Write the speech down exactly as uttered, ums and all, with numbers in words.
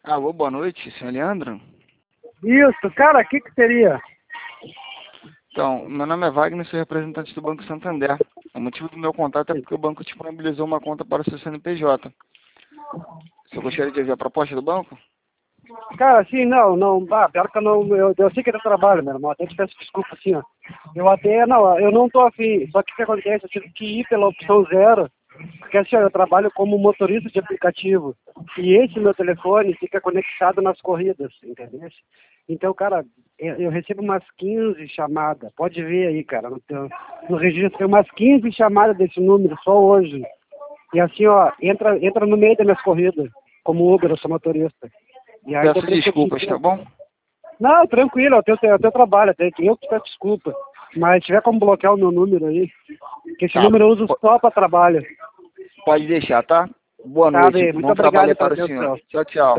Alô, boa noite, senhor Leandro. Isso, cara, o que que seria? Então, meu nome é Wagner, sou representante do Banco Santander. O motivo do meu contato é porque o banco disponibilizou uma conta para o seu C N P J. Você gostaria de ver a proposta do banco? Cara, assim, não, não, ah, pior que eu não, eu, eu sei que eu trabalho, meu irmão, até te peço desculpa, assim, ó. Eu até, não, eu não tô afim, só que o que acontece, eu tive que ir pela opção zero, porque assim, ó, eu trabalho como motorista de aplicativo, e esse meu telefone fica conectado nas corridas, entendeu? Então, cara, eu, eu recebo umas quinze chamadas, pode ver aí, cara, no, teu, no registro tem umas quinze chamadas desse número só hoje, e assim, ó, entra, entra no meio das minhas corridas, como Uber, eu sou motorista. E aí, Peço desculpas, tá bom? não, tranquilo, é o teu, é o teu trabalho, até que eu que peço desculpa. Mas se tiver como bloquear o meu número aí, que esse Tá. número eu uso só para trabalho. Pode deixar, tá? Boa Tá, noite. bem, muito Bom trabalho obrigado aí pela para o senhor. atenção. Tchau, tchau.